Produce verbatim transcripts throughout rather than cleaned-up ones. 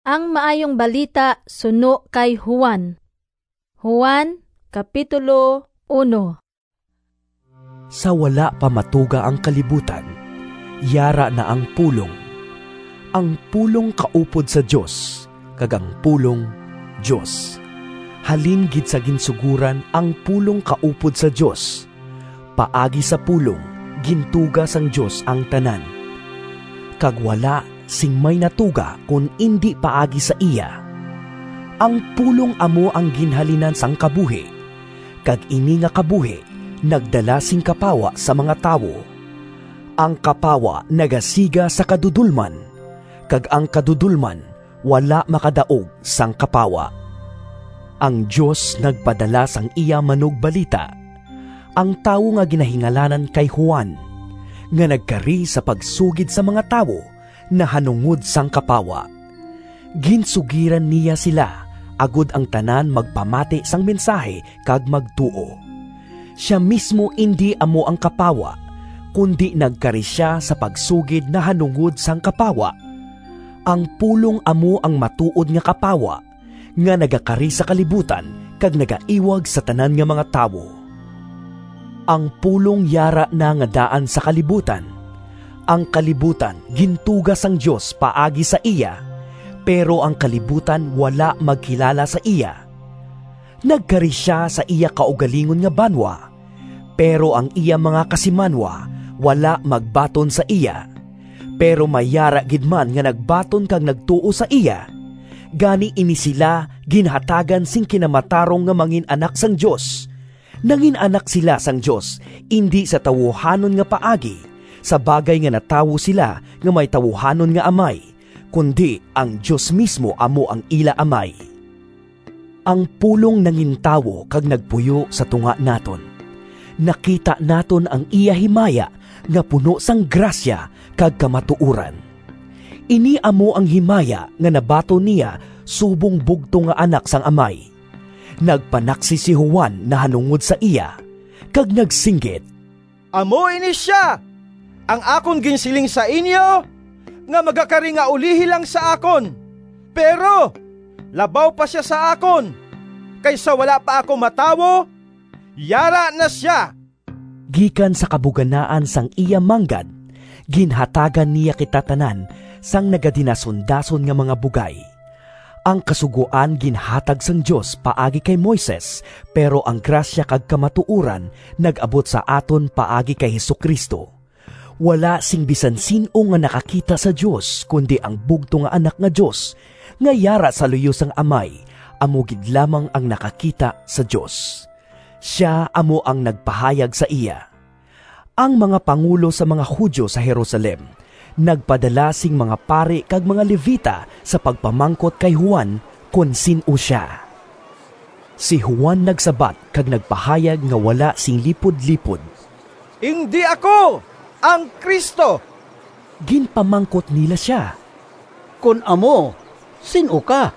Ang maayong balita suno kay Juan. Juan, Kapitulo one. Sa wala pa matuga ang kalibutan, yara na ang pulong. Ang pulong kaupod sa Dios, kag ang pulong Dios. Halin gid sa ginsuguran ang pulong kaupod sa Dios. Paagi sa pulong, gintuga sang Dios ang tanan. Kag wala sing may natuga kun indi paagi sa iya. Ang pulong amo ang ginhalinan sang kabuhi, kag ini nga kabuhi nagdala sing kapawa sa mga tawo. Ang kapawa nagasiga sa kadudulman, kag ang kadudulman wala makadaog sang kapawa. Ang Dios nagpadala sang iya manugbalita, ang tawo nga ginahingalanan kay Juan, nga nagkari sa pagsugid sa mga tawo na hanungod sang kapawa. Ginsugiran niya sila, agud ang tanan magpamati sang mensahe kag magtuo. Siya mismo indi amo ang kapawa, kundi nagkari siya sa pagsugid na hanungod sang kapawa. Ang pulong amo ang matuod nga kapawa, nga nagakari sa kalibutan kag nagaiwag sa tanan nga mga tawo. Ang pulong yara na nga daan sa kalibutan. Ang kalibutan gintugas ang Dios paagi sa iya, pero ang kalibutan wala magkilala sa iya. Nagkari siya sa iya kaugalingon nga banwa, pero ang iya mga kasimanwa wala magbaton sa iya. Pero mayara gid man nga nagbaton kag nagtuo sa iya. Gani ini sila ginhatagan sing kinamatarong nga mangin anak sang Dios. Nangin anak sila sang Dios, indi sa tawuhanon nga paagi, sa bagay nga natawo sila nga may tawuhanon nga amay, kundi ang Dios mismo amo ang ila amay. Ang pulong nangintawo kag nagpuyo sa tunga naton. Nakita naton ang iya himaya nga puno sang grasya kag kamatuuran. Ini amo ang himaya nga nabato niya subong bugto nga anak sang amay. Nagpanaksi si Juan na hanungod sa iya, kag nagsinggit, "Amo ini siya, ang akon ginsiling sa inyo, nga magakari nga ulihi lang sa akon. Pero, labaw pa siya sa akon, kaysa wala pa ako matawo, yara na siya." Gikan sa kabuganaan sang iya manggad, ginhatagan niya kitatanan sang nagadinasundason nga mga bugay. Ang kasuguan ginhatag sang Dios paagi kay Moises, pero ang grasya kag kamatuuran nag-abot sa aton paagi kay Hesukristo. Wala sing bisan sino nga nakakita sa Dios, kundi ang bugto nga anak nga Dios, nga yara sa luyo sang amay, amo gid lamang ang nakakita sa Dios. Siya amo ang nagpahayag sa iya. Ang mga pangulo sa mga Hudyo sa Jerusalem nagpadala sing mga pari kag mga Levita sa pagpamangkot kay Juan kung sino siya. Si Juan nagsabat kag nagpahayag nga wala sing lipod-lipod. "Hindi ako ang Kristo." Ginpamangkot nila siya. "Kun amo, sino ka?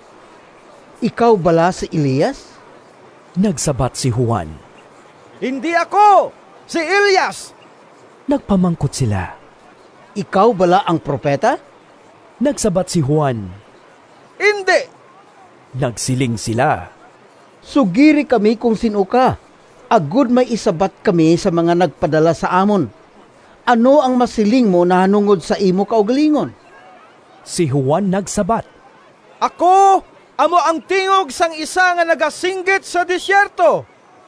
Ikaw bala si Elias?" Nagsabat si Juan. "Hindi ako si Elias." Nagpamangkot sila. "Ikaw bala ang propeta?" Nagsabat si Juan. "Hindi." Nagsiling sila. "Sugiri kami kung sino ka. Agud may isabat kami sa mga nagpadala sa amon. Ano ang masiling mo na hanungod sa imo kaugalingon?" Si Juan nagsabat. "Ako amo ang tingog sang isa nga nagasinggit sa disyerto.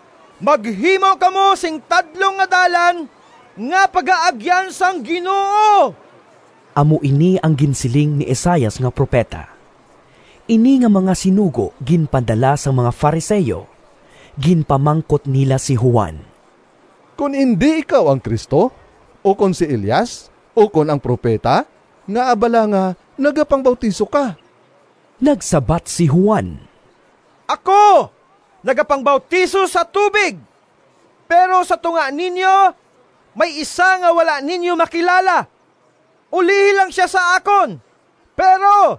Maghimo kamo sing tadlong nga dalan nga pagaagyan sang Ginoo." Amo ini ang ginsiling ni Esaias nga propeta. Ini nga mga sinugo ginpadala sa mga Fariseyo. Ginpamangkot nila si Juan. "Kung hindi ikaw ang Kristo, o kung si Elias, o kung ang propeta, nga abala nga nagapangbautiso ka." Nagsabat si Juan. "Ako nagapangbautiso sa tubig, pero sa tunga ninyo, may isa nga wala ninyo makilala. Ulihi lang siya sa akon, pero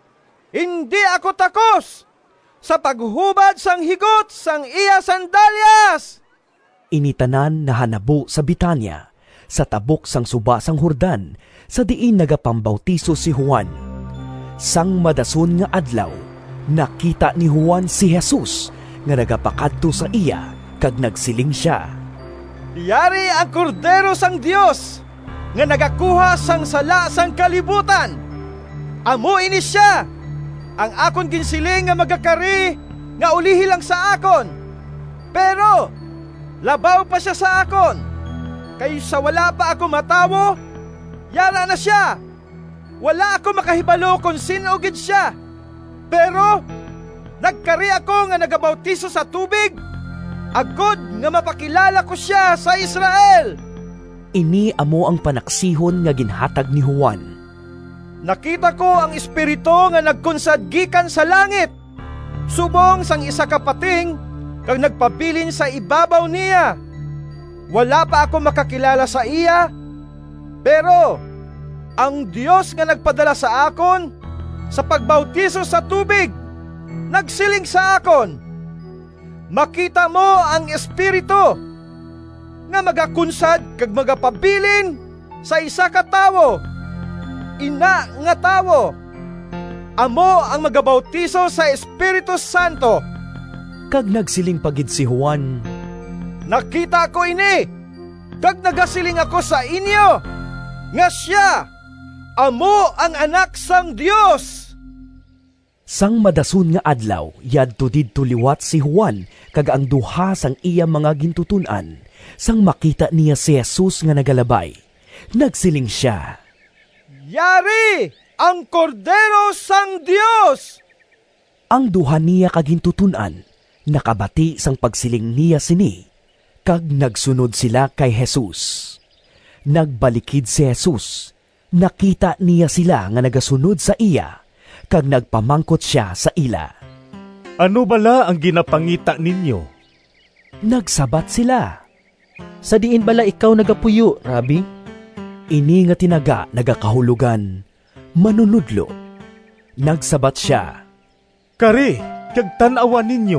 hindi ako takos sa paghubad sang higot sang iya sandalyas." Initanan na hanabo sa Bitanya, sa tabok sang suba sang Jordan, sa diin nagapambautiso si Juan. Sang madason nga adlaw, nakita ni Juan si Jesus nga nagapakadto sa iya kag nagsiling siya. Yari ang kordero sang Dios nga nagakuha sang sala sang kalibutan. Amo ini siya ang akon ginsiling nga magakari nga ulihi lang sa akon. Pero labaw pa siya sa akon. Kay sa wala pa ako matawo, yara na siya. Wala ako makahibalo kung sino gid siya. Pero nagkari ako nga nagabautiso sa tubig, agod nga mapakilala ko siya sa Israel. Ini amo ang panaksihon nga ginhatag ni Juan. Nakita ko ang espiritu nga nagkunsad gikan sa langit, subong sang isa ka pating kag nagpabilin sa ibabaw niya. Wala pa ako makakilala sa iya, pero ang Diyos nga nagpadala sa akon sa pagbautiso sa tubig, nagsiling sa akon, makita mo ang espiritu nga magakunsad kag magapabilin sa isa ka tawo, ina nga tawo. Amo ang magabautiso sa Espiritu Santo. Kag nagsiling pagid si Juan, nakita ko ini, kag nagasiling ako sa inyo, nga siya, amo ang anak sang Dios. Sang madason nga adlaw, yadto didto liwat si Juan kag ang duha sang iya mga gintutunan. Sang makita niya si Jesus nga nagalabay, nagsiling siya, Yari ang kordero sang Dios. Ang duha niya kagintutunan, nakabati sang pagsiling niya sini, kag nagsunod sila kay Jesus. Nagbalikid si Jesus, nakita niya sila nga nagasunod sa iya, kag nagpamangkot siya sa ila. Ano bala ang ginapangita ninyo? Nagsabat sila. Sa diin bala ikaw nagapuyo, Rabi? Ini nga tinaga nagakahulugan, manunudlo. Nagsabat siya. Kari, kag tan-awan ninyo.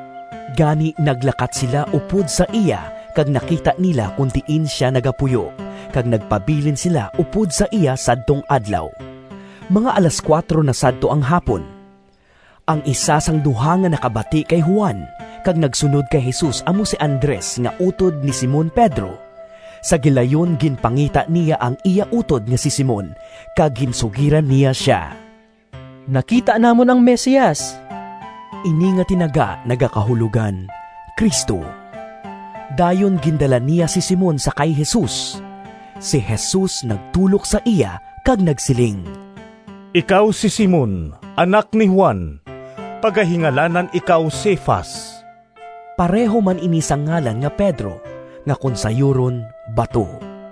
Gani naglakat sila upod sa iya, kag nakita nila kung tiin siya nagapuyo, kag nagpabilin sila upod sa iya sadtong adlaw. Mga alas kwatro na sadto ang hapon. Ang isa sang duha nga nakabati kay Juan, kag nagsunod kay Jesus amo si Andres nga utod ni Simon Pedro. Sa gilayon ginpangita niya ang iya utod nga si Simon, kag ginsugiran niya siya. Nakita namon ang Mesiyas. Ini nga tinaga nagakahulugan, Kristo. Dayon gindala niya si Simon sa kay Jesus. Si Jesus nagtulok sa iya kag nagsiling, Ikaw si Simon, anak ni Juan. Pagahingalanan ikaw Cefas. Pareho man ini sang ngalan nga Pedro, nga konsayuron bato.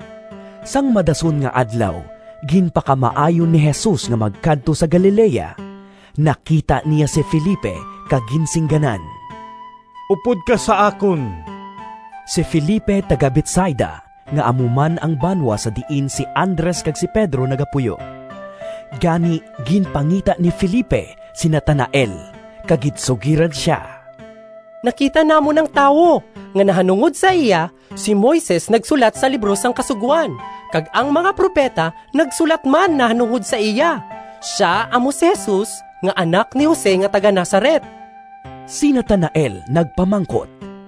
Sang madason nga adlaw, ginpakamaayon ni Jesus nga magkadto sa Galilea. Nakita niya si Felipe kag ginsingganan. Upod ka sa akon. Si Felipe taga Betsaida, nga amuman ang banwa sa diin si Andres kag si Pedro nagapuyo. Gani ginpangita ni Felipe si Natanael, kag gitsugiran siya. Nakita namo ng tawo nga nahanungod sa iya, si Moises nagsulat sa libro sang Kasuguan, kag ang mga propeta nagsulat man nahanungod sa iya. Siya amo si Jesus nga anak ni Jose nga taga Nazaret. Si Natanael nagpamangkot,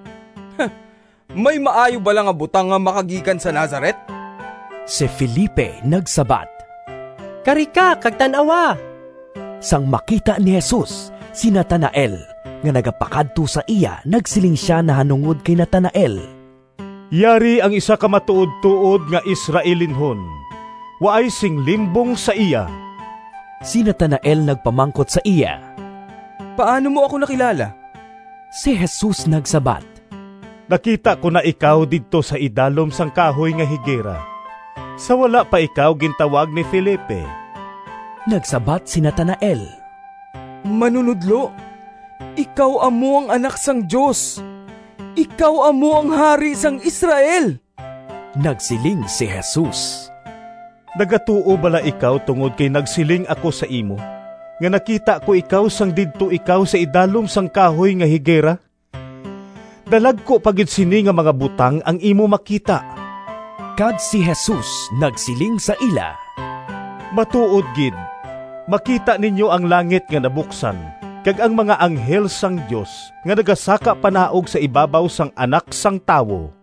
May maayo ba lang nga butang nga makagikan sa Nazaret? Si Felipe nagsabat, Karika kag tan-awa. Sang makita ni Jesus si Natanael nga nagapakadto sa iya, nagsiling siya na hanungod kay Natanael, Yari ang isa ka matuod-tuod nga Israelinhon. Waay sing limbong sa iya. Si Natanael nagpamangkot sa iya. Paano mo ako nakilala? Si Jesus nagsabat, Nakita ko na ikaw didto sa idalom sang kahoy nga higera. Sa wala pa ikaw gintawag ni Felipe. Nagsabat si Natanael, Manunudlo, ikaw amo ang anak sang Diyos. Ikaw amo ang hari sang Israel. Nagsiling si Jesus, Nagatuo bala ikaw tungod kay nagsiling ako sa imo, nga nakita ko ikaw sang didto ikaw sa idalom sang kahoy nga higera? Dalag ko pagid sini nga mga butang ang imo makita. Kag si Jesus nagsiling sa ila, Matuod gid, makita ninyo ang langit nga nabuksan, kag ang mga anghel sang Dios nga nagasaka panaog sa ibabaw sang anak sang tawo.